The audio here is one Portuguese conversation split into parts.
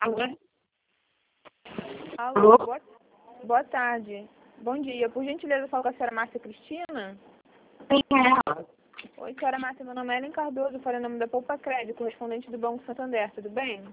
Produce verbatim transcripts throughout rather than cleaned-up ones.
Alô? Alô, boa, boa tarde. Bom dia. Por gentileza, eu falo com a senhora Márcia Cristina? Quem é ela? Oi, senhora Márcia, meu nome é Ellen Cardoso, falei em nome da Poupa Crédito, correspondente do Banco Santander, tudo bem?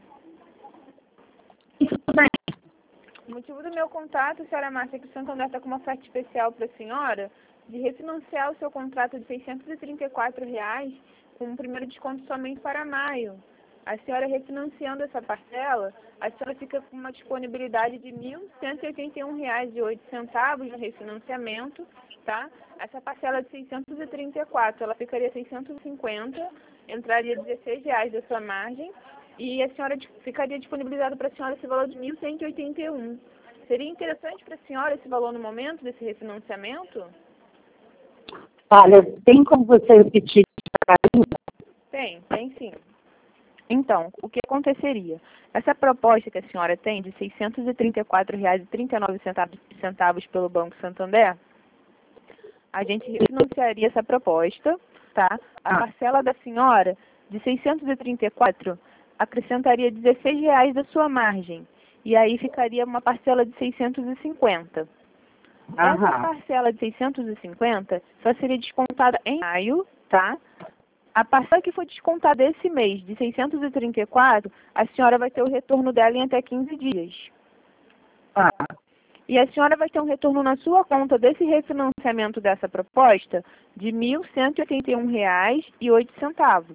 Tudo bem. O motivo do meu contato, senhora Márcia, é que o Santander está com uma oferta especial para a senhora de refinanciar o seu contrato de seiscentos e trinta e quatro reais com um primeiro desconto somente para maio. A senhora refinanciando essa parcela, a senhora fica com uma disponibilidade de mil cento e oitenta e um reais e oito centavos no refinanciamento, tá? Essa parcela de seiscentos e trinta e quatro, ela ficaria seiscentos e cinquenta, entraria dezesseis reais da sua margem e a senhora ficaria disponibilizado para a senhora esse valor de mil cento e oitenta e um. Seria interessante para a senhora esse valor no momento desse refinanciamento? Olha, tem como você repetir para mim? Tem, tem sim. Então, o que aconteceria? Essa proposta que a senhora tem de seiscentos e trinta e quatro reais e trinta e nove centavos pelo Banco Santander, a gente refinanciaria essa proposta, tá? A parcela da senhora de seiscentos e trinta e quatro acrescentaria dezesseis reais da sua margem. E aí ficaria uma parcela de seiscentos e cinquenta. Essa Aham. parcela de seiscentos e cinquenta só seria descontada em maio, tá? A parcela que foi descontada esse mês, de seiscentos e trinta e quatro, a senhora vai ter o retorno dela em até quinze dias. Ah, E a senhora vai ter um retorno na sua conta desse refinanciamento dessa proposta de mil cento e oitenta e um reais e oito centavos.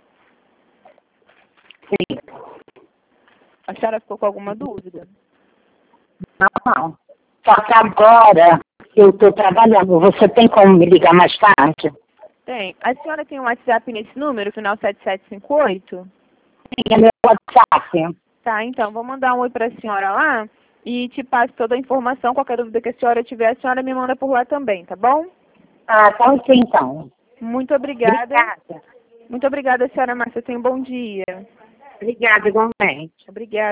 sim. A senhora ficou com alguma dúvida? Não, não. Só que agora eu estou trabalhando. Você tem como me ligar mais tarde? Tem. A senhora tem um WhatsApp nesse número, final sete sete cinco oito? Tem, é meu WhatsApp. Tá, então, vou mandar um oi para a senhora lá e te passo toda a informação. Qualquer dúvida que a senhora tiver, a senhora me manda por lá também, tá bom? Ah, tá ok, então. Muito obrigada. Obrigada. Muito obrigada, senhora Márcia. Tenha um bom dia. Obrigada, igualmente. Obrigada.